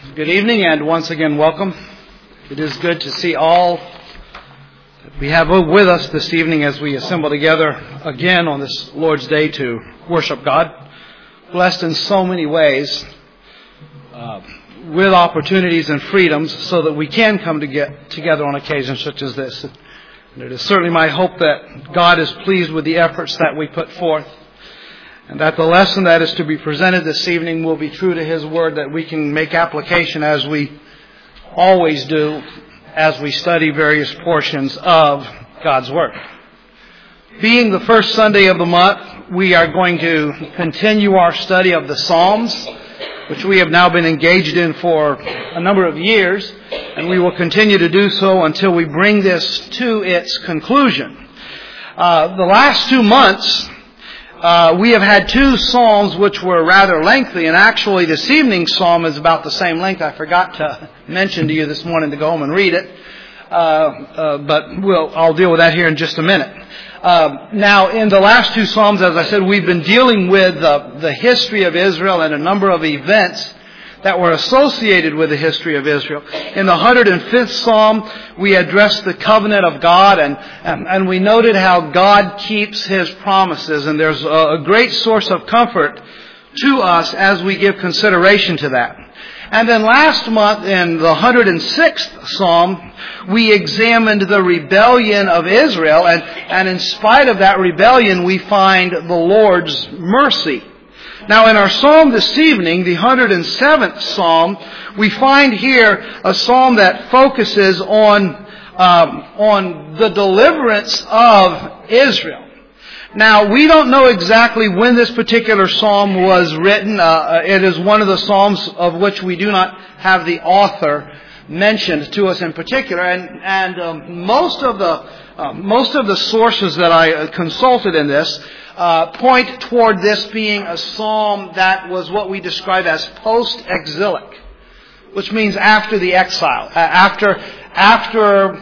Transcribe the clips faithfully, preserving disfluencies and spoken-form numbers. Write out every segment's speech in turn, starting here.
Good evening and once again welcome. It is good to see all that we have with us this evening as we assemble together again on this Lord's Day to worship God. Blessed in so many ways uh, with opportunities and freedoms so that we can come to get together on occasions such as this. And it is certainly my hope that God is pleased with the efforts that we put forth, and that the lesson that is to be presented this evening will be true to His Word, that we can make application as we always do as we study various portions of God's Word. Being the first Sunday of the month, we are going to continue our study of the Psalms, which we have now been engaged in for a number of years, and we will continue to do so until we bring this to its conclusion. Uh, the last two months, Uh, we have had two psalms which were rather lengthy, and actually this evening's psalm is about the same length. I forgot to mention to you this morning to go home and read it, uh, uh, but we'll, I'll deal with that here in just a minute. Uh, now, in the last two psalms, as I said, we've been dealing with uh, the history of Israel and a number of events that were associated with the history of Israel. In the one hundred fifth Psalm, we addressed the covenant of God, and, and, and we noted how God keeps His promises, and there's a, a great source of comfort to us as we give consideration to that. And then last month, in the one hundred sixth Psalm, we examined the rebellion of Israel, and, and in spite of that rebellion, we find the Lord's mercy. Now, in our psalm this evening, the one hundred seventh Psalm, we find here a psalm that focuses on um, on the deliverance of Israel. Now, we don't know exactly when this particular psalm was written. Uh, it is one of the psalms of which we do not have the author mentioned to us in particular, and and um, most of the uh, most of the sources that I uh, consulted in this Uh, point toward this being a psalm that was what we describe as post-exilic, which means after the exile, uh, after after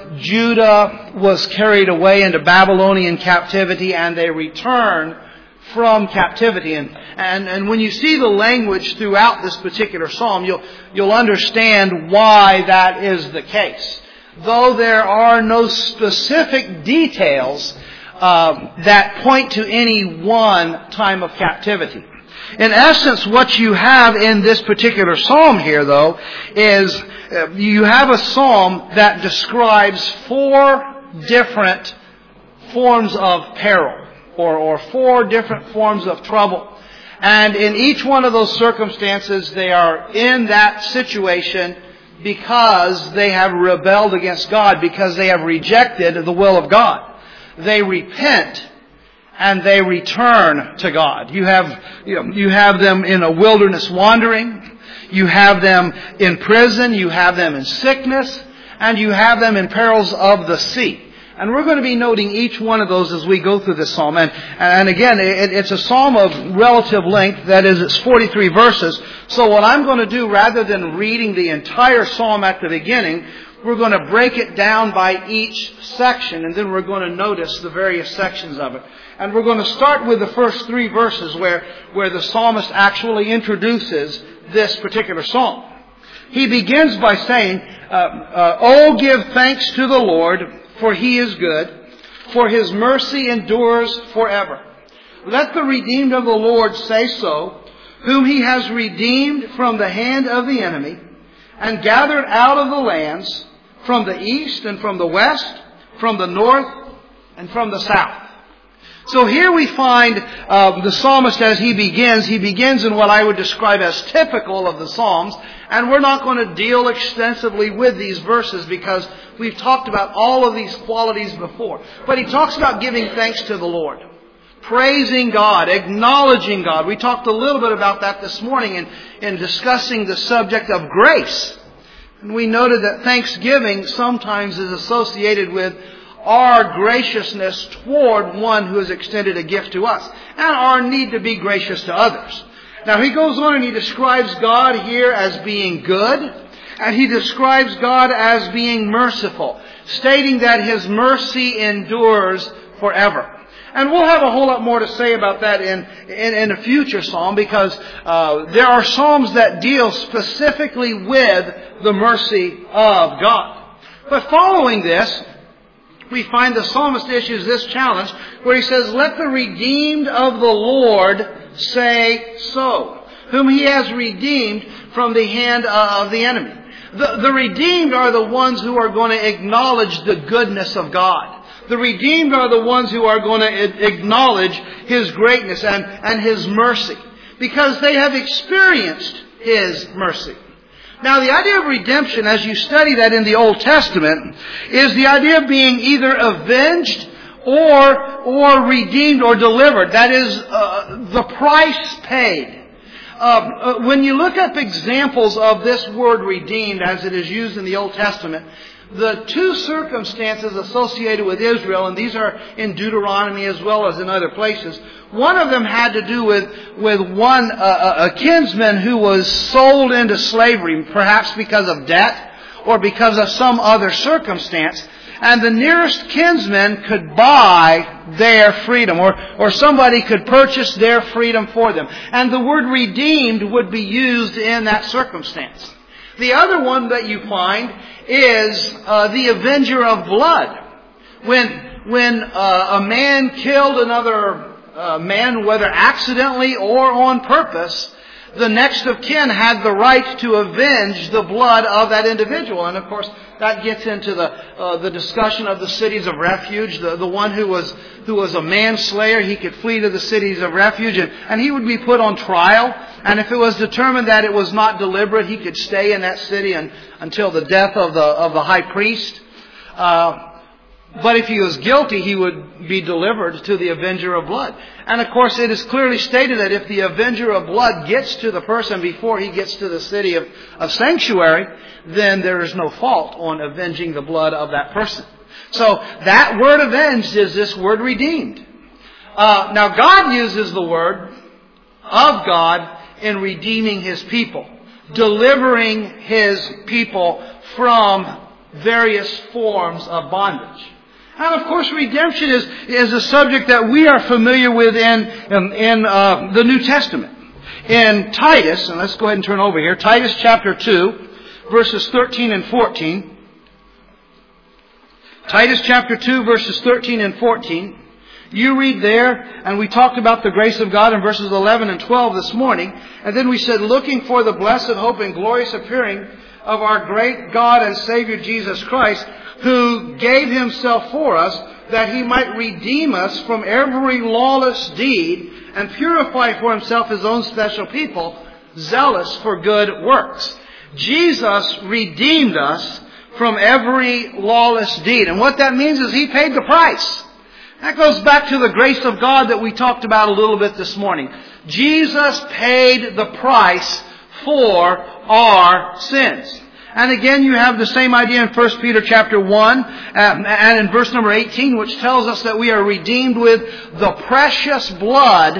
Judah was carried away into Babylonian captivity and they return from captivity. And, and and when you see the language throughout this particular psalm, you'll you'll understand why that is the case. Though there are no specific details Uh, that point to any one time of captivity. In essence, what you have in this particular psalm here, though, is uh, you have a psalm that describes four different forms of peril, or, or four different forms of trouble. And in each one of those circumstances, they are in that situation because they have rebelled against God, because they have rejected the will of God. They repent and they return to God. You have, you know, you have them in a wilderness wandering. You have them in prison. You have them in sickness. And you have them in perils of the sea. And we're going to be noting each one of those as we go through this psalm. And, and again, it, it's a psalm of relative length. That is, it's forty-three verses. So what I'm going to do, rather than reading the entire psalm at the beginning, we're going to break it down by each section, and then we're going to notice the various sections of it. And we're going to start with the first three verses where, where the psalmist actually introduces this particular psalm. He begins by saying, uh, uh, "Oh, give thanks to the Lord, for He is good, for His mercy endures forever. Let the redeemed of the Lord say so, whom He has redeemed from the hand of the enemy, and gathered out of the lands, from the east and from the west, from the north and from the south." So here we find uh, the psalmist as he begins. He begins in what I would describe as typical of the Psalms. And we're not going to deal extensively with these verses because we've talked about all of these qualities before. But he talks about giving thanks to the Lord, praising God, acknowledging God. We talked a little bit about that this morning in, in discussing the subject of grace. And we noted that thanksgiving sometimes is associated with our graciousness toward one who has extended a gift to us, and our need to be gracious to others. Now he goes on and he describes God here as being good, and he describes God as being merciful, stating that His mercy endures forever. And we'll have a whole lot more to say about that in, in, in a future psalm, because uh, there are psalms that deal specifically with the mercy of God. But following this, we find the psalmist issues this challenge where he says, "Let the redeemed of the Lord say so, whom He has redeemed from the hand of the enemy." The, the redeemed are the ones who are going to acknowledge the goodness of God. The redeemed are the ones who are going to acknowledge His greatness and, and His mercy, because they have experienced His mercy. Now, the idea of redemption, as you study that in the Old Testament, is the idea of being either avenged or, or redeemed or delivered. That is, uh, the price paid. Uh, uh, when you look up examples of this word redeemed as it is used in the Old Testament, the two circumstances associated with Israel, and these are in Deuteronomy as well as in other places, one of them had to do with, with one, uh, a kinsman who was sold into slavery, perhaps because of debt or because of some other circumstance. And the nearest kinsman could buy their freedom, or, or somebody could purchase their freedom for them. And the word redeemed would be used in that circumstance. The other one that you find is uh, the avenger of blood. When, when uh, a man killed another uh, man, whether accidentally or on purpose, the next of kin had the right to avenge the blood of that individual. And of course, that gets into the uh, the discussion of the cities of refuge. The, the one who was who was a manslayer, he could flee to the cities of refuge, and, and he would be put on trial. And if it was determined that it was not deliberate, he could stay in that city and, until the death of the of the high priest. Uh, But if he was guilty, he would be delivered to the avenger of blood. And of course, it is clearly stated that if the avenger of blood gets to the person before he gets to the city of, of sanctuary, then there is no fault on avenging the blood of that person. So that word avenged is this word redeemed. Uh, now God uses the word of God in redeeming His people, delivering His people from various forms of bondage. And of course, redemption is, is a subject that we are familiar with in, in, in uh, the New Testament. In Titus, and let's go ahead and turn over here, Titus chapter two, verses thirteen and fourteen. Titus chapter two, verses thirteen and fourteen. You read there, and we talked about the grace of God in verses eleven and twelve this morning. And then we said, looking for the blessed hope and glorious appearing of our great God and Savior Jesus Christ, who gave Himself for us, that He might redeem us from every lawless deed and purify for Himself His own special people, zealous for good works. Jesus redeemed us from every lawless deed. And what that means is He paid the price. That goes back to the grace of God that we talked about a little bit this morning. Jesus paid the price for our sins. And again, you have the same idea in First Peter chapter one and in verse number eighteen, which tells us that we are redeemed with the precious blood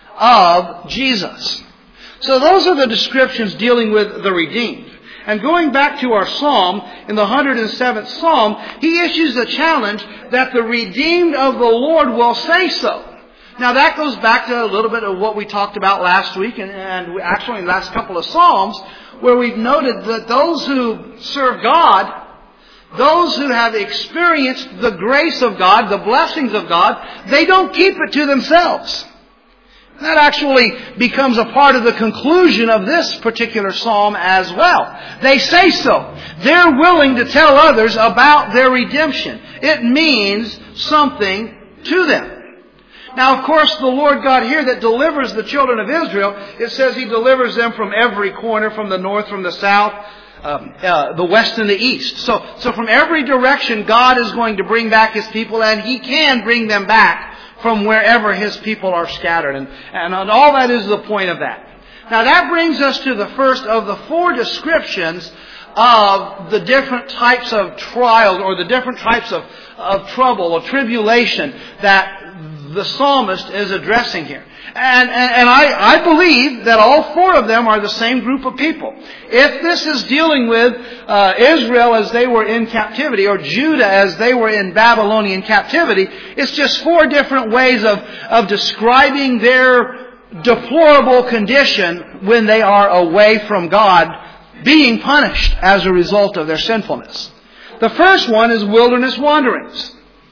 of Jesus. So those are the descriptions dealing with the redeemed. And going back to our psalm, in the one hundred seventh psalm, he issues a challenge that the redeemed of the Lord will say so. Now that goes back to a little bit of what we talked about last week, and, and actually in the last couple of psalms, where we've noted that those who serve God, those who have experienced the grace of God, the blessings of God, they don't keep it to themselves. That actually becomes a part of the conclusion of this particular psalm as well. They say so. They're willing to tell others about their redemption. It means something to them. Now, of course, the Lord God here that delivers the children of Israel, it says He delivers them from every corner, from the north, from the south, um, uh, the west and the east. So, so from every direction, God is going to bring back His people, and He can bring them back from wherever His people are scattered. And, and all that is the point of that. Now, that brings us to the first of the four descriptions of the different types of trials or the different types of, of trouble or tribulation that the psalmist is addressing here. And, and, and I, I believe that all four of them are the same group of people. If this is dealing with uh, Israel as they were in captivity, or Judah as they were in Babylonian captivity, it's just four different ways of, of describing their deplorable condition when they are away from God, being punished as a result of their sinfulness. The first one is wilderness wanderings.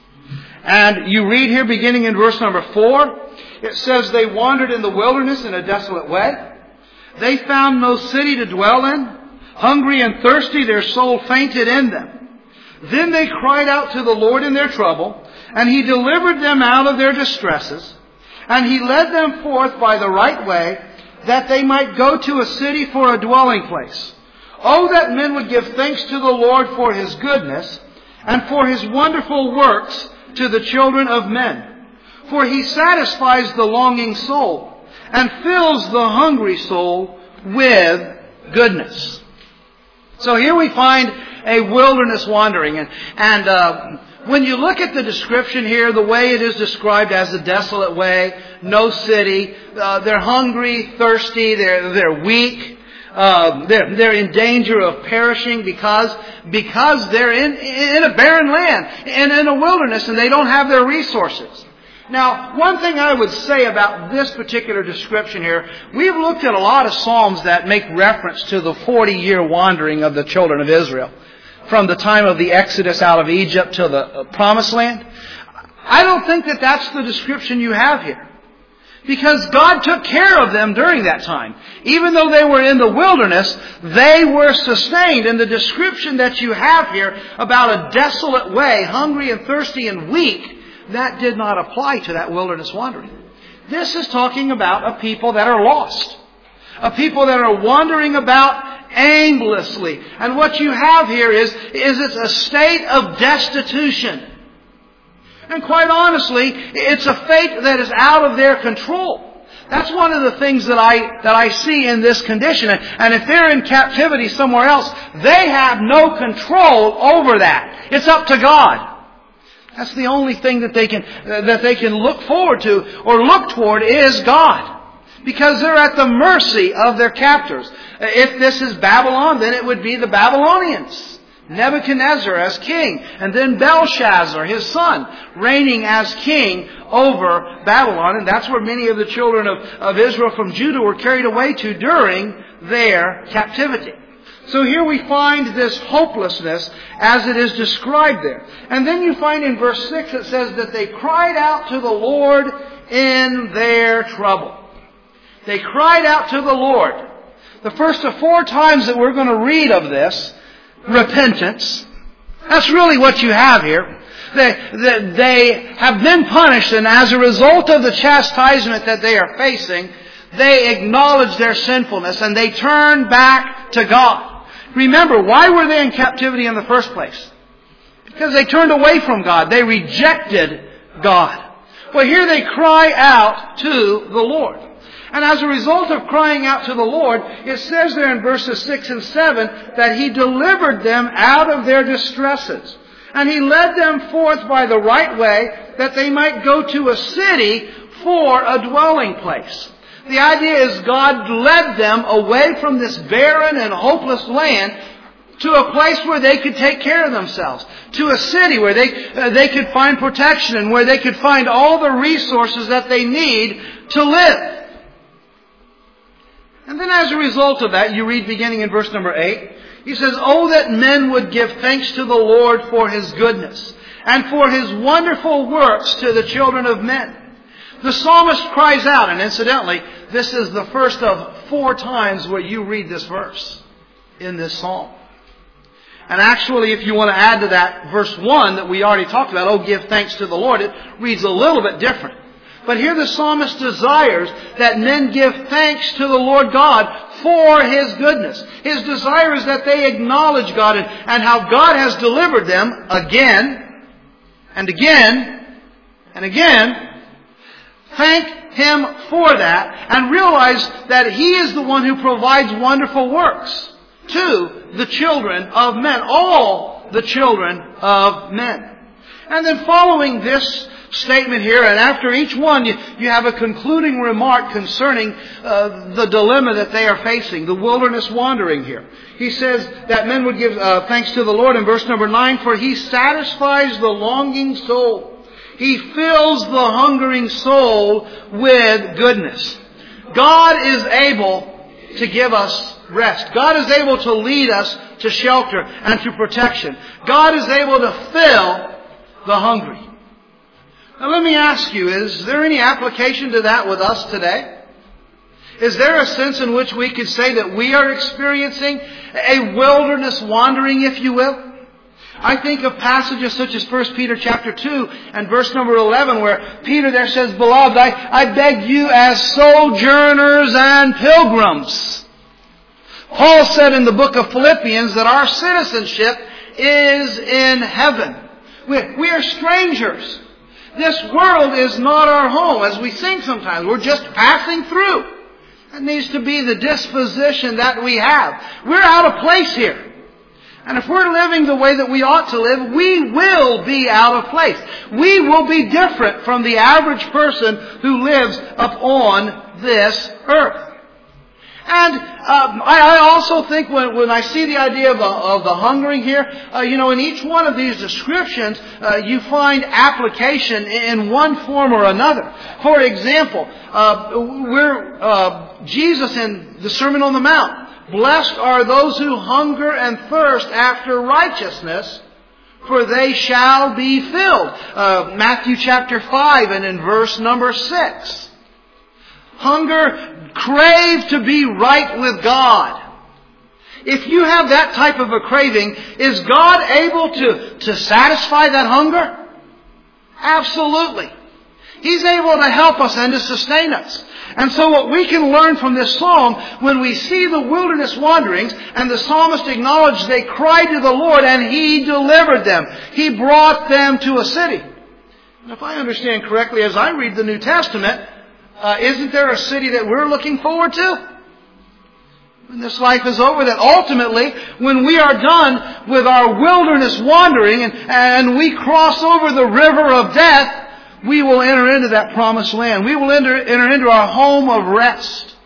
And you read here beginning in verse number four, it says, they wandered in the wilderness in a desolate way. They found no city to dwell in. Hungry and thirsty, their soul fainted in them. Then they cried out to the Lord in their trouble, and He delivered them out of their distresses. And He led them forth by the right way, that they might go to a city for a dwelling place. Oh, that men would give thanks to the Lord for His goodness, and for His wonderful works to the children of men. For He satisfies the longing soul, and fills the hungry soul with goodness. So here we find a wilderness wandering. And, and uh, when you look at the description here, the way it is described as a desolate way, no city, uh, they're hungry, thirsty, they're, they're weak. Uh, they're, they're in danger of perishing because, because they're in, in a barren land and in a wilderness, and they don't have their resources. Now, one thing I would say about this particular description here, we've looked at a lot of Psalms that make reference to the forty-year wandering of the children of Israel, from the time of the Exodus out of Egypt to the Promised Land. I don't think that that's the description you have here. Because God took care of them during that time. Even though they were in the wilderness, they were sustained. And the description that you have here about a desolate way, hungry and thirsty and weak, that did not apply to that wilderness wandering. This is talking about a people that are lost. A people that are wandering about aimlessly. And what you have here is, is it's a state of destitution. And quite honestly, it's a fate that is out of their control. That's one of the things that I that I see in this condition. And if they're in captivity somewhere else, they have no control over that. It's up to God. That's the only thing that they can that they can look forward to or look toward is God. Because they're at the mercy of their captors. If this is Babylon, then it would be the Babylonians. Nebuchadnezzar as king, and then Belshazzar, his son, reigning as king over Babylon. And that's where many of the children of, of Israel from Judah were carried away to during their captivity. So here we find this hopelessness as it is described there. And then you find in verse six it says that they cried out to the Lord in their trouble. They cried out to the Lord. The first of four times that we're going to read of this, repentance. That's really what you have here. They, they, they have been punished, and as a result of the chastisement that they are facing, they acknowledge their sinfulness and they turn back to God. Remember, why were they in captivity in the first place? Because they turned away from God. They rejected God. Well, here they cry out to the Lord. And as a result of crying out to the Lord, it says there in verses six and seven that He delivered them out of their distresses. And He led them forth by the right way, that they might go to a city for a dwelling place. The idea is God led them away from this barren and hopeless land to a place where they could take care of themselves. To a city where they, uh, they could find protection and where they could find all the resources that they need to live. And then as a result of that, you read beginning in verse number eight, he says, "Oh, that men would give thanks to the Lord for His goodness, and for His wonderful works to the children of men." The psalmist cries out, and incidentally, this is the first of four times where you read this verse in this psalm. And actually, if you want to add to that verse one that we already talked about, "Oh, give thanks to the Lord," it reads a little bit different. But here the psalmist desires that men give thanks to the Lord God for His goodness. His desire is that they acknowledge God and, and how God has delivered them again and again and again. Thank Him for that and realize that He is the one who provides wonderful works to the children of men, all the children of men. And then following this statement here, and after each one you, you have a concluding remark concerning uh, the dilemma that they are facing, the wilderness wandering here. He says that men would give uh, thanks to the Lord in verse number nine, for He satisfies the longing soul. He fills the hungering soul with goodness. God is able to give us rest. God is able to lead us to shelter and to protection. God is able to fill the hungry. Now let me ask you, is there any application to that with us today? Is there a sense in which we could say that we are experiencing a wilderness wandering, if you will? I think of passages such as First Peter chapter two and verse number eleven, where Peter there says, Beloved, I, I beg you as sojourners and pilgrims. Paul said in the book of Philippians that our citizenship is in heaven. We, we are strangers. This world is not our home, as we sing sometimes. We're just passing through. That needs to be the disposition that we have. We're out of place here. And if we're living the way that we ought to live, we will be out of place. We will be different from the average person who lives upon this earth. And um, I, I also think when, when I see the idea of the, of the hungering here, uh, you know, in each one of these descriptions, uh, you find application in one form or another. For example, uh, we're uh, Jesus in the Sermon on the Mount. Blessed are those who hunger and thirst after righteousness, for they shall be filled. Uh, Matthew chapter five and in verse number six. Hunger, crave to be right with God. If you have that type of a craving, is God able to, to satisfy that hunger? Absolutely. He's able to help us and to sustain us. And so what we can learn from this psalm, when we see the wilderness wanderings, and the psalmist acknowledged they cried to the Lord and He delivered them. He brought them to a city. And if I understand correctly, as I read the New Testament, uh, isn't there a city that we're looking forward to? When this life is over, that ultimately, when we are done with our wilderness wandering and, and we cross over the river of death, we will enter into that promised land. We will enter, enter into our home of rest.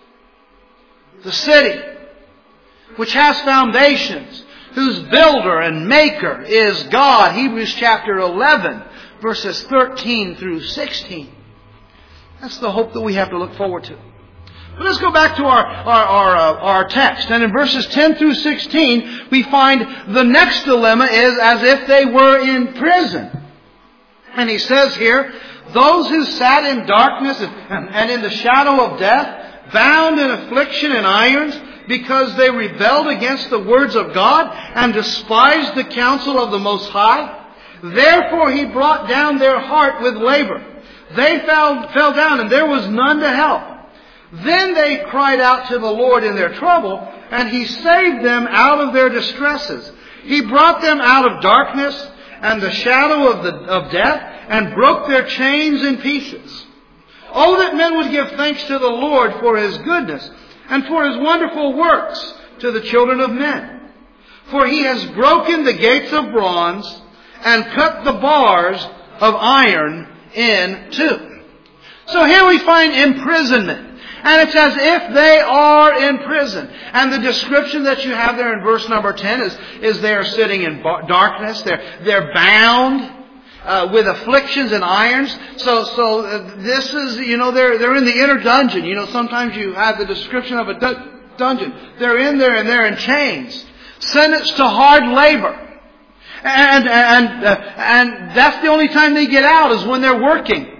The city, which has foundations, whose builder and maker is God. Hebrews chapter eleven, verses thirteen through sixteen. That's the hope that we have to look forward to. But let's go back to our, our, our, uh, our text. And in verses ten through sixteen, we find the next dilemma is as if they were in prison. And he says here, those who sat in darkness and in the shadow of death, bound in affliction and irons, because they rebelled against the words of God and despised the counsel of the Most High. Therefore He brought down their heart with labor. They fell, fell down and there was none to help. Then they cried out to the Lord in their trouble, and He saved them out of their distresses. He brought them out of darkness and the shadow of, the, of death, and broke their chains in pieces. Oh, that men would give thanks to the Lord for His goodness, and for His wonderful works to the children of men. For He has broken the gates of bronze, and cut the bars of iron in two. So here we find imprisonment. And it's as if they are in prison. And the description that you have there in verse number ten is, is they are sitting in darkness. They're, they're bound uh, with afflictions and irons. So, so uh, this is, you know, they're, they're in the inner dungeon. You know, sometimes you have the description of a du- dungeon. They're in there and they're in chains. Sentenced to hard labor. And, and, uh, and that's the only time they get out is when they're working.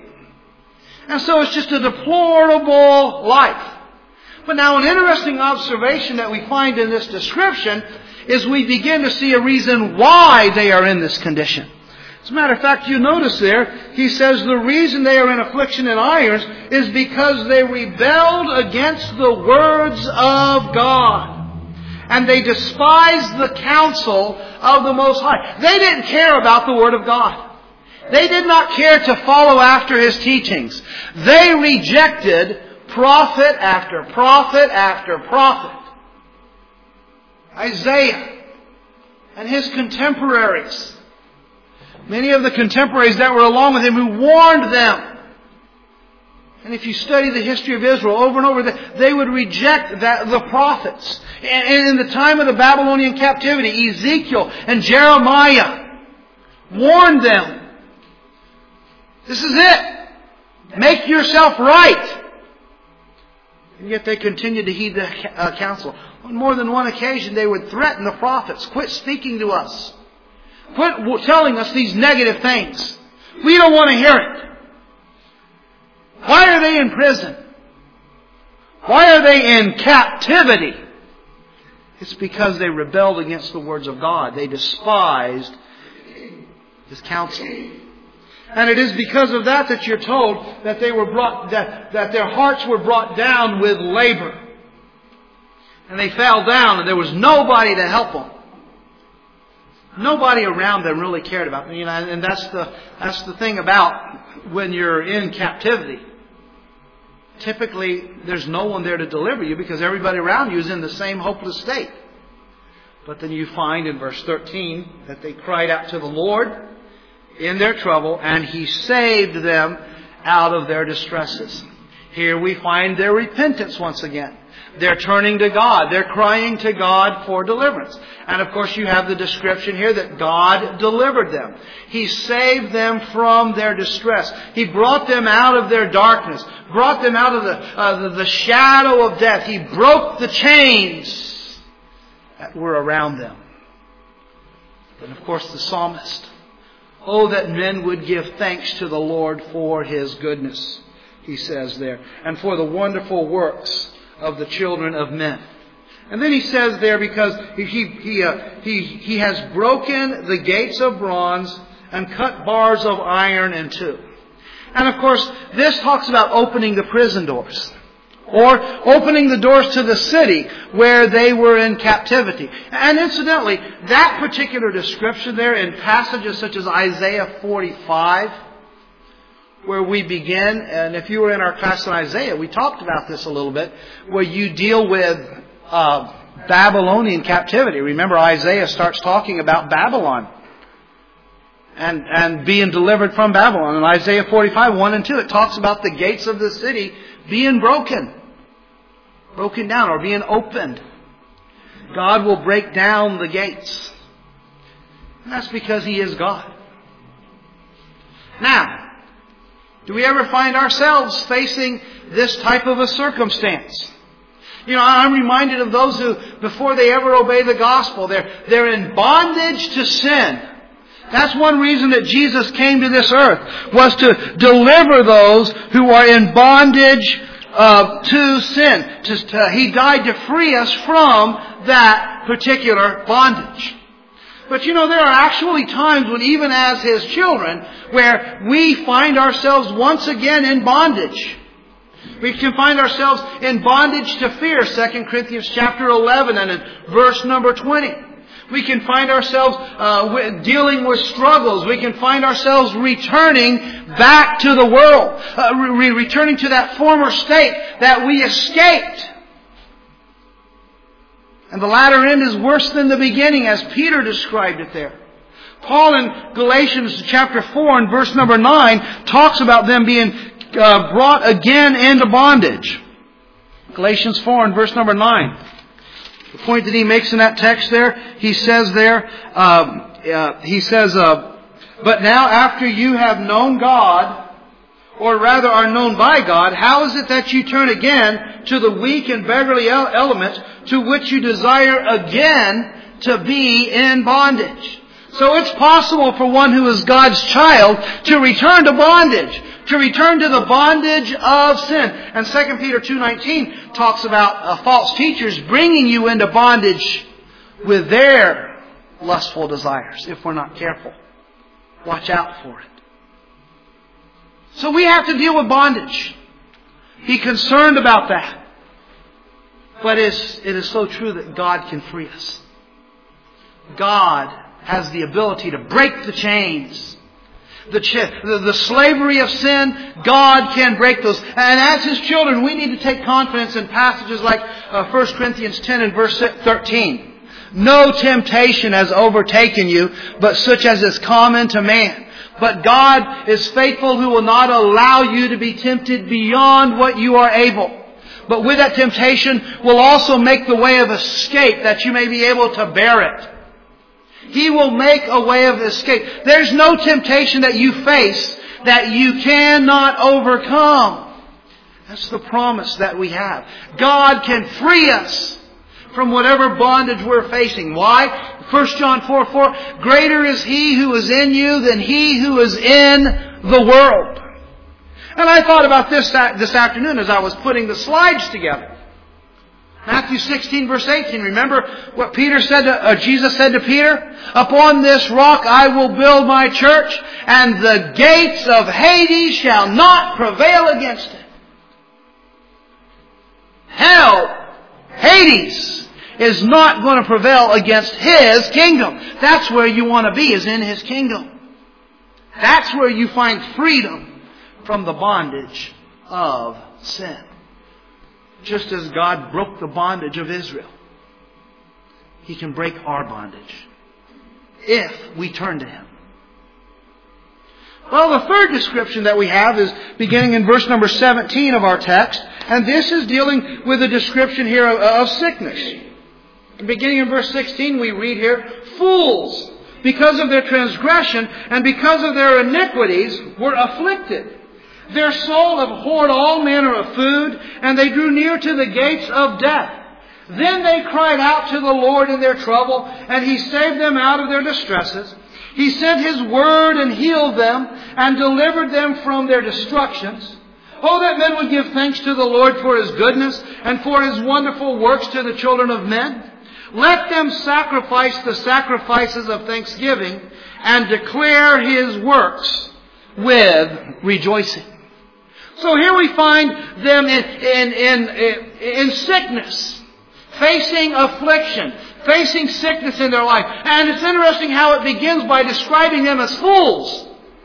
And so it's just a deplorable life. But now an interesting observation that we find in this description is we begin to see a reason why they are in this condition. As a matter of fact, you notice there, he says the reason they are in affliction and irons is because they rebelled against the words of God. And they despised the counsel of the Most High. They didn't care about the Word of God. They did not care to follow after His teachings. They rejected prophet after prophet after prophet. Isaiah and his contemporaries. Many of the contemporaries that were along with him who warned them. And if you study the history of Israel over and over, they would reject that, the prophets. And in the time of the Babylonian captivity, Ezekiel and Jeremiah warned them. This is it. Make yourself right. And yet they continued to heed the uh, counsel. On more than one occasion, they would threaten the prophets. Quit speaking to us. Quit telling us these negative things. We don't want to hear it. Why are they in prison? Why are they in captivity? It's because they rebelled against the words of God. They despised His counsel. And it is because of that that you're told that they were brought, that, that their hearts were brought down with labor. And they fell down and there was nobody to help them. Nobody around them really cared about them. You know, and that's the, that's the thing about when you're in captivity. Typically, there's no one there to deliver you because everybody around you is in the same hopeless state. But then you find in verse thirteen that they cried out to the Lord in their trouble, and He saved them out of their distresses. Here we find their repentance once again. They're turning to God. They're crying to God for deliverance. And of course you have the description here that God delivered them. He saved them from their distress. He brought them out of their darkness. Brought them out of the, uh, the, the shadow of death. He broke the chains that were around them. And of course the psalmist. Oh, that men would give thanks to the Lord for His goodness, he says there, and for the wonderful works of the children of men. And then he says there, because he he he, uh, he he has broken the gates of bronze and cut bars of iron in two. And of course, this talks about opening the prison doors, or opening the doors to the city where they were in captivity. And incidentally, that particular description there in passages such as Isaiah forty-five, where we begin, and if you were in our class in Isaiah, we talked about this a little bit, where you deal with uh, Babylonian captivity. Remember, Isaiah starts talking about Babylon and, and being delivered from Babylon. In Isaiah forty-five, one and two, it talks about the gates of the city being broken. Broken down or being opened. God will break down the gates. And that's because He is God. Now, do we ever find ourselves facing this type of a circumstance? You know, I'm reminded of those who, before they ever obey the gospel, they're, they're in bondage to sin. That's one reason that Jesus came to this earth, was to deliver those who are in bondage uh, to sin. To, to, he died to free us from that particular bondage. But you know, there are actually times when even as His children, where we find ourselves once again in bondage. We can find ourselves in bondage to fear, Second Corinthians chapter eleven and in verse number twenty. We can find ourselves uh, dealing with struggles. We can find ourselves returning back to the world. Uh, re- returning to that former state that we escaped. And the latter end is worse than the beginning, as Peter described it there. Paul in Galatians chapter four and verse number nine talks about them being uh, brought again into bondage. Galatians four and verse number nine. The point that he makes in that text there, he says there, um, uh, he says, uh, but now after you have known God, or rather are known by God, how is it that you turn again to the weak and beggarly elements to which you desire again to be in bondage? So it's possible for one who is God's child to return to bondage, to return to the bondage of sin. And Second Peter two nineteen talks about uh, false teachers bringing you into bondage with their lustful desires, if we're not careful. Watch out for it. So we have to deal with bondage. Be concerned about that. But it's, it is so true that God can free us. God has the ability to break the chains. The, ch- the, the slavery of sin, God can break those. And as His children, we need to take confidence in passages like uh, First Corinthians ten and verse thirteen. No temptation has overtaken you, but such as is common to man. But God is faithful, who will not allow you to be tempted beyond what you are able. But with that temptation will also make the way of escape, that you may be able to bear it. He will make a way of escape. There's no temptation that you face that you cannot overcome. That's the promise that we have. God can free us from whatever bondage we're facing. Why? First John four four, greater is He who is in you than he who is in the world. And I thought about this this afternoon as I was putting the slides together. Matthew sixteen verse eighteen. Remember what Peter said to, uh, Jesus said to Peter? Upon this rock I will build my church, and the gates of Hades shall not prevail against it. Hell, Hades, is not going to prevail against His kingdom. That's where you want to be, is in His kingdom. That's where you find freedom from the bondage of sin. Just as God broke the bondage of Israel, He can break our bondage if we turn to Him. Well, the third description that we have is beginning in verse number seventeen of our text. And this is dealing with a description here of, of sickness. Beginning in verse sixteen, we read here, fools, because of their transgression and because of their iniquities, were afflicted. Their soul abhorred all manner of food, and they drew near to the gates of death. Then they cried out to the Lord in their trouble, and He saved them out of their distresses. He sent His word and healed them, and delivered them from their destructions. Oh, that men would give thanks to the Lord for His goodness, and for His wonderful works to the children of men. Let them sacrifice the sacrifices of thanksgiving, and declare His works with rejoicing. So here we find them in, in, in, in sickness, facing affliction, facing sickness in their life. And it's interesting how it begins by describing them as fools.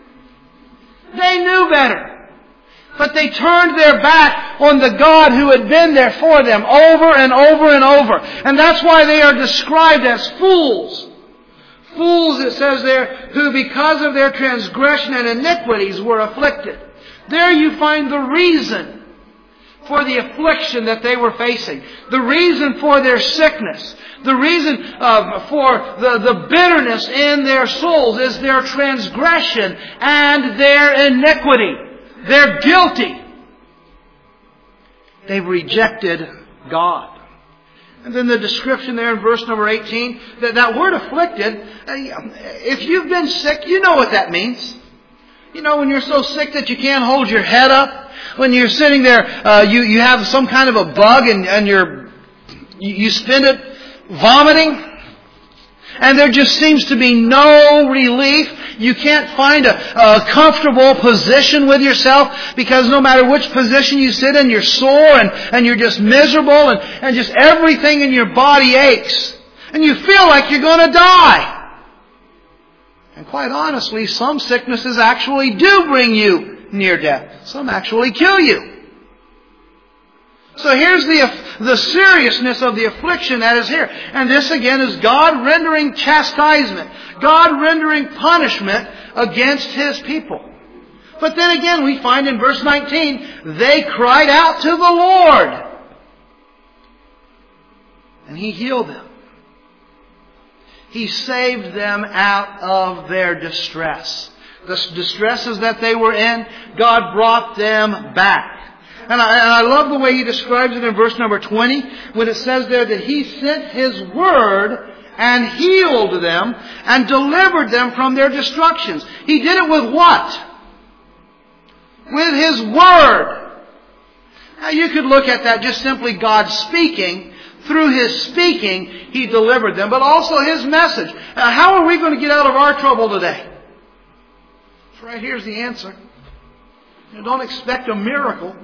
They knew better, but they turned their back on the God who had been there for them over and over and over. And that's why they are described as fools. Fools, it says there, who because of their transgression and iniquities were afflicted. There you find the reason for the affliction that they were facing. The reason for their sickness. The reason uh, for the, the bitterness in their souls is their transgression and their iniquity. They're guilty. They've rejected God. And then the description there in verse number eighteen, that, that word afflicted, if you've been sick, you know what that means. You know, when you're so sick that you can't hold your head up, when you're sitting there, uh, you, you have some kind of a bug and, and you're, you, you spend it vomiting, and there just seems to be no relief. You can't find a, a comfortable position with yourself, because no matter which position you sit in, you're sore and, and you're just miserable, and, and just everything in your body aches. And you feel like you're going to die. And quite honestly, some sicknesses actually do bring you near death. Some actually kill you. So here's the, the seriousness of the affliction that is here. And this again is God rendering chastisement. God rendering punishment against His people. But then again we find in verse nineteen, they cried out to the Lord. And He healed them. He saved them out of their distress. The distresses that they were in, God brought them back. And I, and I love the way He describes it in verse number twenty, when it says there that He sent His word and healed them and delivered them from their destructions. He did it with what? With His word. Now you could look at that just simply God speaking. Through His speaking, He delivered them. But also His message. Uh, how are we going to get out of our trouble today? So right here's the answer. You don't expect a miracle.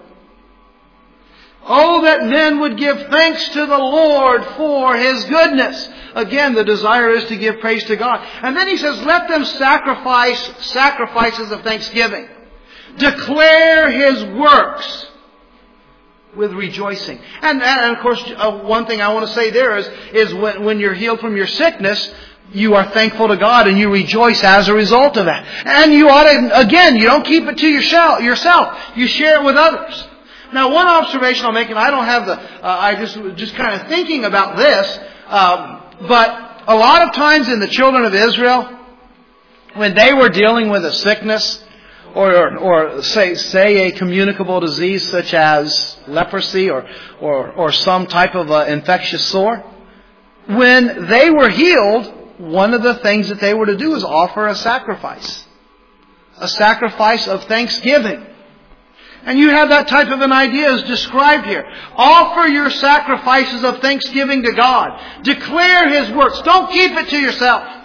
Oh, that men would give thanks to the Lord for His goodness. Again, the desire is to give praise to God. And then He says, let them sacrifice sacrifices of thanksgiving. Declare His works with rejoicing. And, and of course, uh, one thing I want to say there is, is when, when you're healed from your sickness, you are thankful to God and you rejoice as a result of that. And you ought to, again, you don't keep it to yourself. yourself. You share it with others. Now, one observation I'll make, and I don't have the, uh, I just just kind of thinking about this, um, but a lot of times in the children of Israel, when they were dealing with a sickness, or, or, or say, say a communicable disease such as leprosy or, or, or some type of uh, infectious sore, when they were healed, one of the things that they were to do is offer a sacrifice. A sacrifice of thanksgiving. And you have that type of an idea as described here. Offer your sacrifices of thanksgiving to God. Declare His works. Don't keep it to yourself.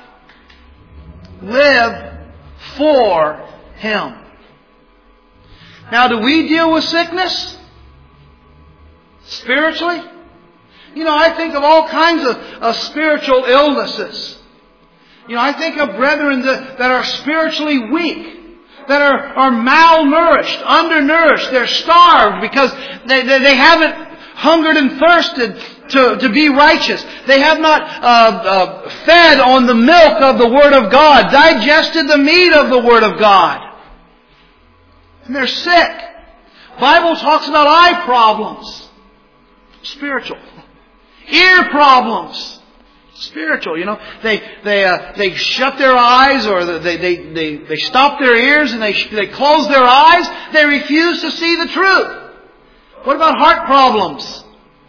Live for Him. Now, do we deal with sickness? Spiritually? You know, I think of all kinds of, of spiritual illnesses. You know, I think of brethren that, that are spiritually weak, that are, are malnourished, undernourished. They're starved because they, they, they haven't hungered and thirsted to, to be righteous. They have not uh, uh, fed on the milk of the Word of God, digested the meat of the Word of God. And they're sick. Bible talks about eye problems. Spiritual. Ear problems. Spiritual, you know. They they uh, they shut their eyes, or they they they they stop their ears, and they they close their eyes. They refuse to see the truth. What about heart problems?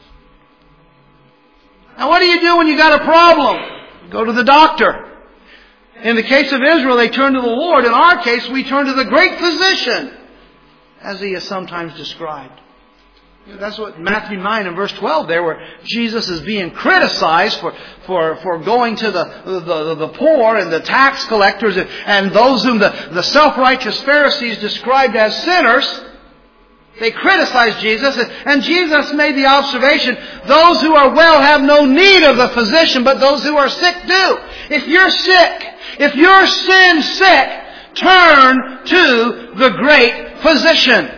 Now, what do you do when you got a problem? Go to the doctor. In the case of Israel, they turn to the Lord. In our case, we turn to the great physician, as He is sometimes described. That's what Matthew nine and verse twelve there, where Jesus is being criticized for, for, for going to the, the, the poor and the tax collectors and, and those whom the, the self-righteous Pharisees described as sinners. They criticized Jesus, and Jesus made the observation, those who are well have no need of the physician, but those who are sick do. If you're sick, if you're sin sick, turn to the great physician.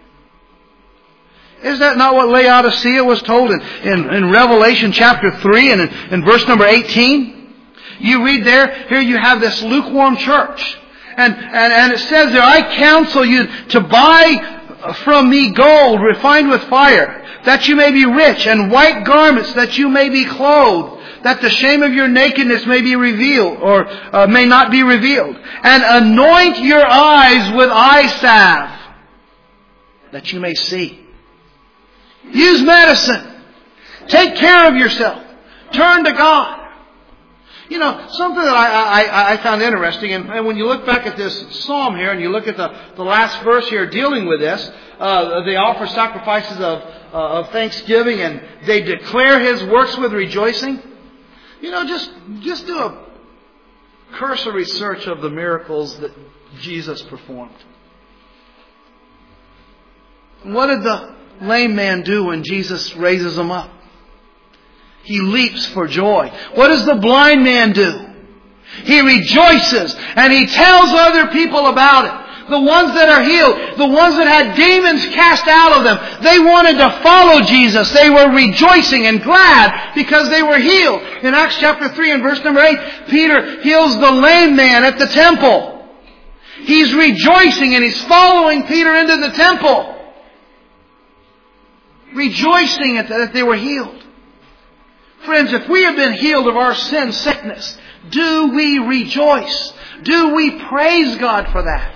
Is that not what Laodicea was told in, in, in Revelation chapter three and in, in verse number eighteen? You read there, here you have this lukewarm church. And, and, and it says there, I counsel you to buy from me gold refined with fire, that you may be rich, and white garments, that you may be clothed, that the shame of your nakedness may be revealed, or uh, may not be revealed. And anoint your eyes with eye salve, that you may see. Use medicine. Take care of yourself. Turn to God. You know, something that I, I, I found interesting, and, and when you look back at this psalm here, and you look at the, the last verse here dealing with this, uh, they offer sacrifices of, uh, of thanksgiving, and they declare His works with rejoicing. You know, just, just do a cursory search of the miracles that Jesus performed. What did the lame man do when Jesus raises him up? He leaps for joy. What does the blind man do? He rejoices and he tells other people about it. The ones that are healed, the ones that had demons cast out of them, they wanted to follow Jesus. They were rejoicing and glad because they were healed. In Acts chapter three and verse number eight, Peter heals the lame man at the temple. He's rejoicing and he's following Peter into the temple, rejoicing at that they were healed. Friends, if we have been healed of our sin sickness, do we rejoice? Do we praise God for that?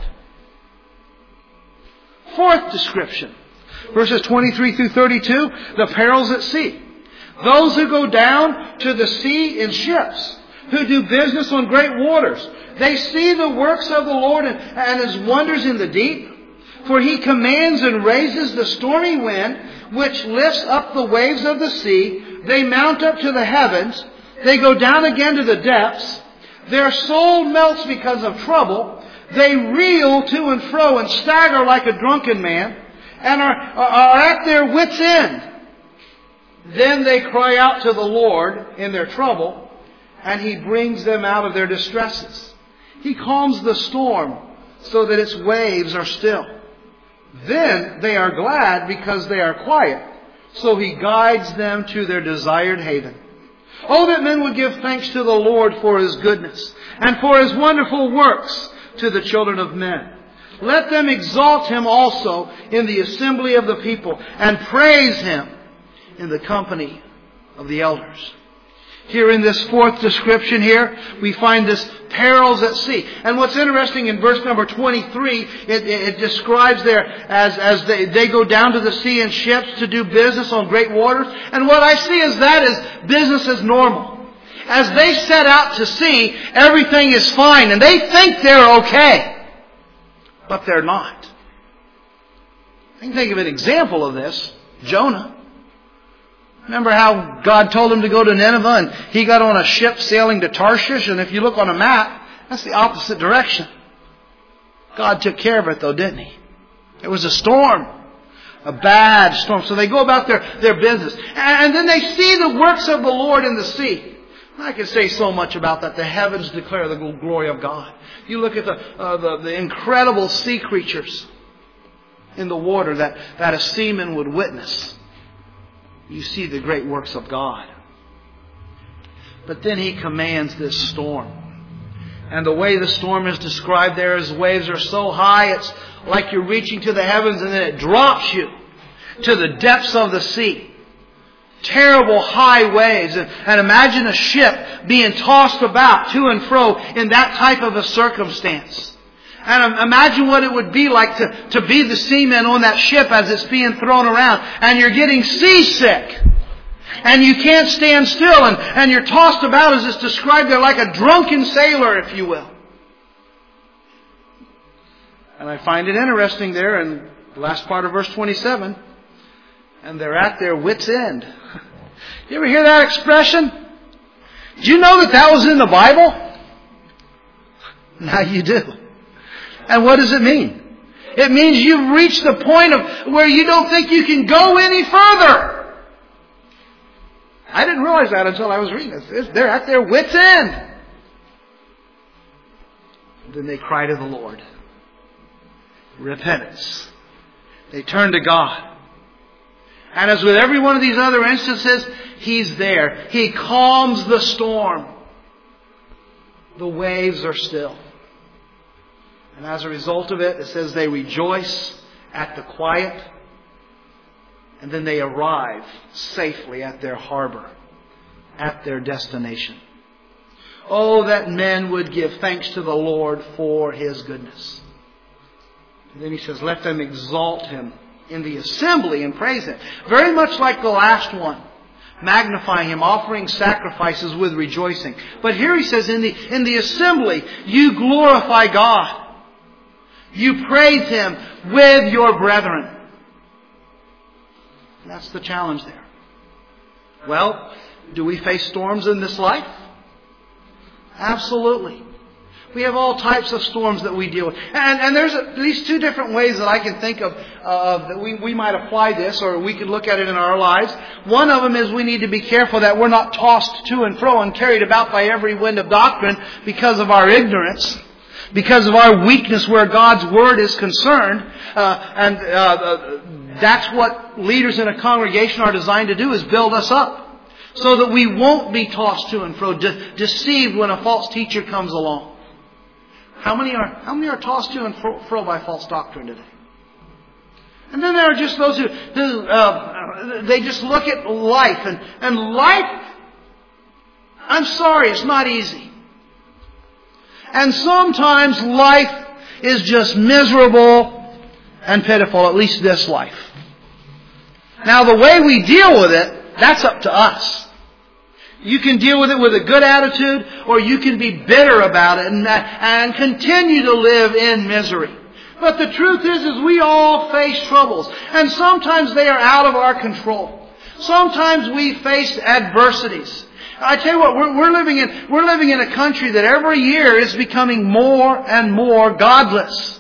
Fourth description, verses twenty-three through thirty-two, the perils at sea. Those who go down to the sea in ships, who do business on great waters, they see the works of the Lord and, and His wonders in the deep. For He commands and raises the stormy wind, which lifts up the waves of the sea. They mount up to the heavens. They go down again to the depths. Their soul melts because of trouble. They reel to and fro and stagger like a drunken man, and are, are at their wits' end. Then they cry out to the Lord in their trouble, and He brings them out of their distresses. He calms the storm so that its waves are still. Then they are glad because they are quiet. So He guides them to their desired haven. Oh, that men would give thanks to the Lord for His goodness and for His wonderful works to the children of men. Let them exalt Him also in the assembly of the people and praise Him in the company of the elders. Here in this fourth description here, we find this perils at sea. And what's interesting in verse number twenty-three, it, it describes there as, as they, they go down to the sea in ships to do business on great waters. And what I see is that is business as normal. As they set out to sea, everything is fine and they think they're okay. But they're not. I can think of an example of this. Jonah. Remember how God told him to go to Nineveh and he got on a ship sailing to Tarshish, and if you look on a map, that's the opposite direction. God took care of it though, didn't He? It was a storm. A bad storm. So they go about their, their business. And then they see the works of the Lord in the sea. I could say so much about that. The heavens declare the glory of God. You look at the, uh, the, the incredible sea creatures in the water that, that a seaman would witness. You see the great works of God. But then He commands this storm. And the way the storm is described there is waves are so high, it's like you're reaching to the heavens and then it drops you to the depths of the sea. Terrible high waves. And, and imagine a ship being tossed about to and fro in that type of a circumstance. And imagine what it would be like to, to be the seaman on that ship as it's being thrown around. And you're getting seasick. And you can't stand still. And, and you're tossed about as it's described there like a drunken sailor, if you will. And I find it interesting there in the last part of verse twenty-seven. And they're at their wits' end. You ever hear that expression? Do you know that that was in the Bible? Now you do. And what does it mean? It means you've reached the point of where you don't think you can go any further. I didn't realize that until I was reading this. They're at their wits' end. And then they cry to the Lord. Repentance. They turn to God. And as with every one of these other instances, He's there. He calms the storm. The waves are still. And as a result of it, it says they rejoice at the quiet. And then they arrive safely at their harbor, at their destination. Oh, that men would give thanks to the Lord for His goodness. And then He says, let them exalt Him in the assembly and praise Him. Very much like the last one. Magnifying Him, offering sacrifices with rejoicing. But here He says, in the, in the assembly, you glorify God. You praise Him with your brethren. And that's the challenge there. Well, do we face storms in this life? Absolutely. We have all types of storms that we deal with. And, and there's at least two different ways that I can think of uh, that we, we might apply this, or we could look at it in our lives. One of them is we need to be careful that we're not tossed to and fro and carried about by every wind of doctrine because of our ignorance. Because of our weakness where God's Word is concerned. Uh, and uh, that's what leaders in a congregation are designed to do, is build us up. So that we won't be tossed to and fro, de- deceived when a false teacher comes along. How many are how many are tossed to and fro, fro by false doctrine today? And then there are just those who, who uh, they just look at life. And, and life, I'm sorry, it's not easy. And sometimes life is just miserable and pitiful, at least this life. Now the way we deal with it, that's up to us. You can deal with it with a good attitude, or you can be bitter about it and, and continue to live in misery. But the truth is, is we all face troubles. And sometimes they are out of our control. Sometimes we face adversities. I tell you what, we're, we're living in, we're living in a country that every year is becoming more and more godless.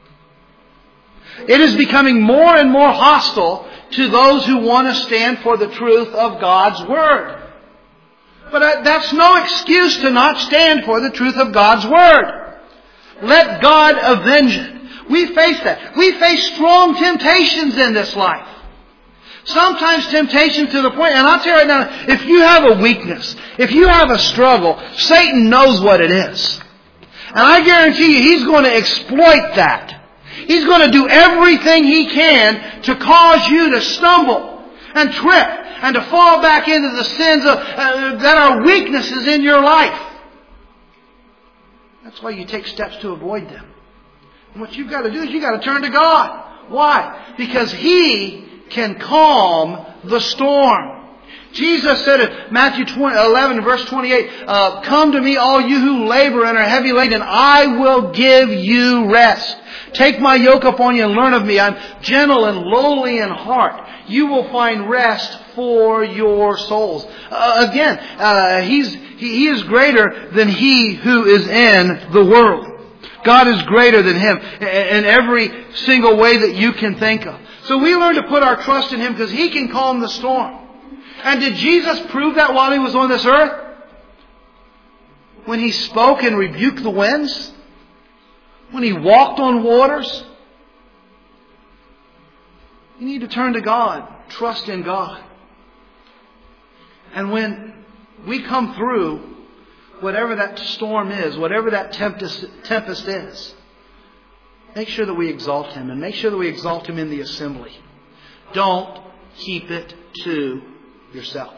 It is becoming more and more hostile to those who want to stand for the truth of God's Word. But that's no excuse to not stand for the truth of God's Word. Let God avenge it. We face that. We face strong temptations in this life. Sometimes temptation to the point, and I'll tell you right now, if you have a weakness, if you have a struggle, Satan knows what it is. And I guarantee you, he's going to exploit that. He's going to do everything he can to cause you to stumble and trip and to fall back into the sins of, uh, that are weaknesses in your life. That's why you take steps to avoid them. And what you've got to do is you've got to turn to God. Why? Because He can calm the storm. Jesus said in Matthew eleven, verse twenty-eight, uh, "Come to me, all you who labor and are heavy laden, I will give you rest. Take my yoke upon you and learn of me. I'm gentle and lowly in heart. You will find rest for your souls." Uh, again, uh, he's, he, he is greater than he who is in the world. God is greater than him in every single way that you can think of. So we learn to put our trust in Him because He can calm the storm. And did Jesus prove that while He was on this earth? When He spoke and rebuked the winds? When He walked on waters? You need to turn to God. Trust in God. And when we come through whatever that storm is, whatever that tempest, tempest is, make sure that we exalt Him, and make sure that we exalt Him in the assembly. Don't keep it to yourself.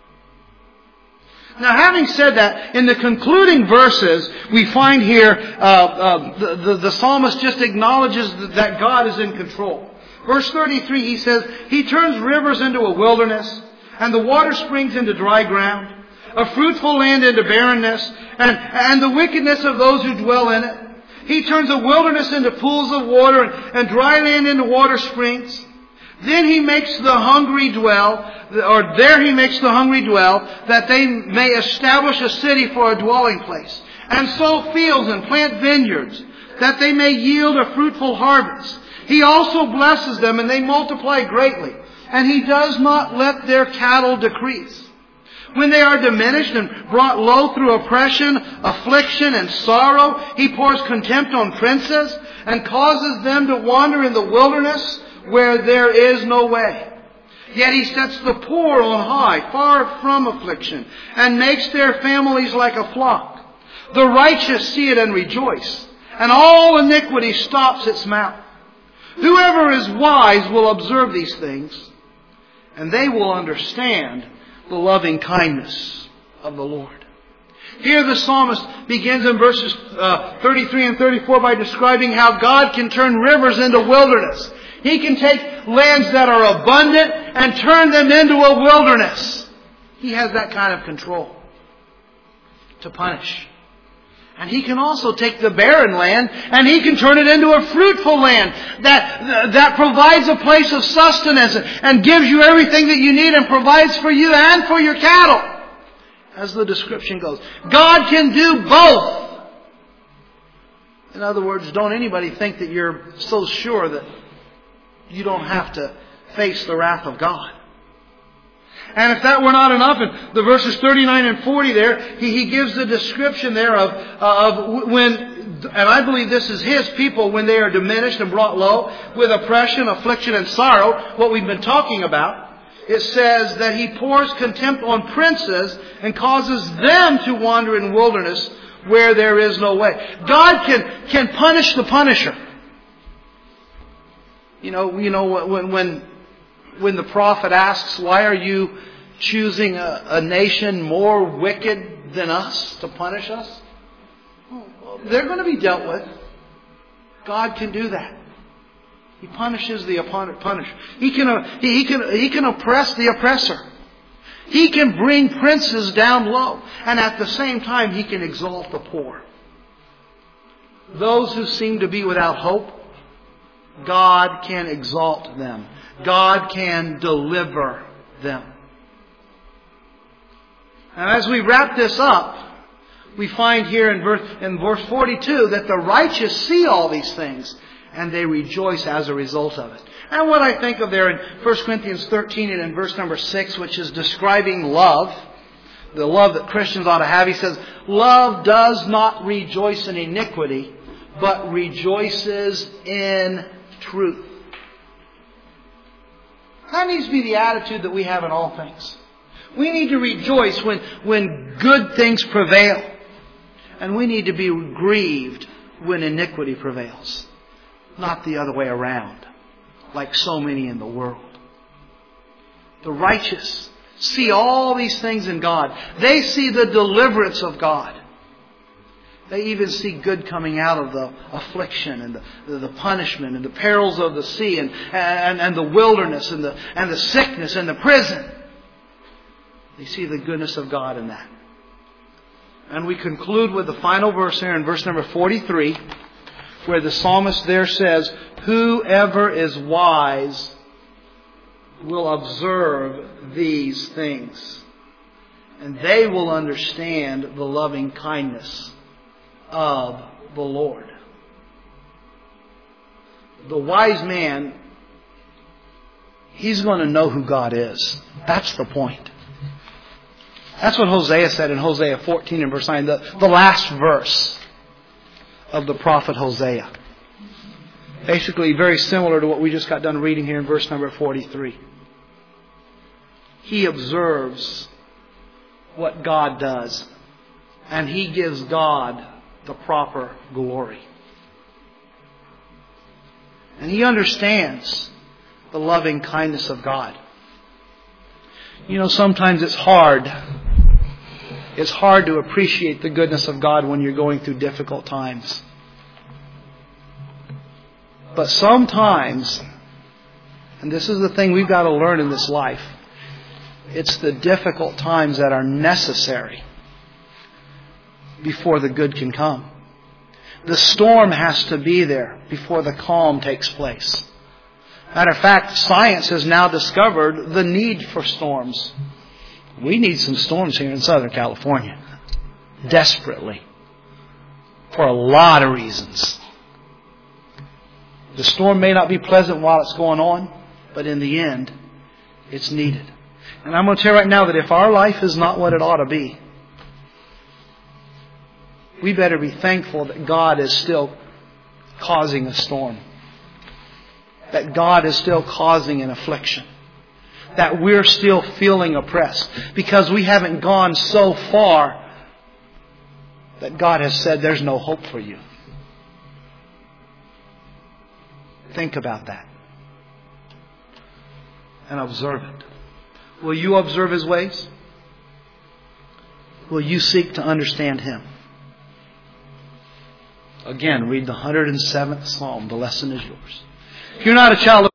Now, having said that, in the concluding verses, we find here uh, uh, the, the, the psalmist just acknowledges that God is in control. Verse thirty-three, he says, He turns rivers into a wilderness, and the water springs into dry ground, a fruitful land into barrenness, and, and the wickedness of those who dwell in it. He turns a wilderness into pools of water and dry land into water springs. Then He makes the hungry dwell, or there He makes the hungry dwell, that they may establish a city for a dwelling place, and sow fields and plant vineyards, that they may yield a fruitful harvest. He also blesses them, and they multiply greatly, and He does not let their cattle decrease. When they are diminished and brought low through oppression, affliction, and sorrow, He pours contempt on princes and causes them to wander in the wilderness where there is no way. Yet He sets the poor on high, far from affliction, and makes their families like a flock. The righteous see it and rejoice, and all iniquity stops its mouth. Whoever is wise will observe these things, and they will understand the loving kindness of the Lord. Here the psalmist begins in verses uh, thirty-three and thirty-four by describing how God can turn rivers into wilderness. He can take lands that are abundant and turn them into a wilderness. He has that kind of control to punish. And He can also take the barren land and He can turn it into a fruitful land that, that provides a place of sustenance and gives you everything that you need and provides for you and for your cattle. As the description goes. God can do both. In other words, don't anybody think that you're so sure that you don't have to face the wrath of God. And if that were not enough, in the verses thirty-nine and forty there, he, he gives the description there of, uh, of when, and I believe this is His people, when they are diminished and brought low with oppression, affliction, and sorrow, what we've been talking about. It says that He pours contempt on princes and causes them to wander in wilderness where there is no way. God can, can punish the punisher. You know, you know when, when, when the prophet asks, why are you choosing a, a nation more wicked than us to punish us? Well, they're going to be dealt with. God can do that. He punishes the punisher. He can, he, can, he can oppress the oppressor. He can bring princes down low. And at the same time, He can exalt the poor. Those who seem to be without hope, God can exalt them. God can deliver them. And as we wrap this up, we find here in verse, in verse forty-two that the righteous see all these things and they rejoice as a result of it. And what I think of there in First Corinthians thirteen and in verse number six, which is describing love, the love that Christians ought to have. He says, love does not rejoice in iniquity, but rejoices in truth. That needs to be the attitude that we have in all things. We need to rejoice when, when good things prevail. And we need to be grieved when iniquity prevails. Not the other way around, like so many in the world. The righteous see all these things in God. They see the deliverance of God. They even see good coming out of the affliction and the, the, the punishment and the perils of the sea and, and, and the wilderness and the, and the sickness and the prison. They see the goodness of God in that. And we conclude with the final verse here in verse number forty-three, where the psalmist there says, "Whoever is wise will observe these things, and they will understand the loving kindness of the Lord." The wise man, he's going to know who God is. That's the point. That's what Hosea said in Hosea fourteen and verse nine, the, the last verse of the prophet Hosea. Basically very similar to what we just got done reading here in verse number forty-three. He observes what God does, and he gives God the proper glory. And he understands the loving kindness of God. You know, sometimes it's hard. It's hard to appreciate the goodness of God when you're going through difficult times. But sometimes, and this is the thing we've got to learn in this life, it's the difficult times that are necessary before the good can come. The storm has to be there before the calm takes place. Matter of fact, science has now discovered the need for storms. We need some storms here in Southern California. Desperately. For a lot of reasons. The storm may not be pleasant while it's going on, but in the end, it's needed. And I'm going to tell you right now that if our life is not what it ought to be, we better be thankful that God is still causing a storm. That God is still causing an affliction. That we're still feeling oppressed. Because we haven't gone so far that God has said there's no hope for you. Think about that. And observe it. Will you observe His ways? Will you seek to understand Him? Again, read the one hundred seventh Psalm. The lesson is yours. If you're not a child of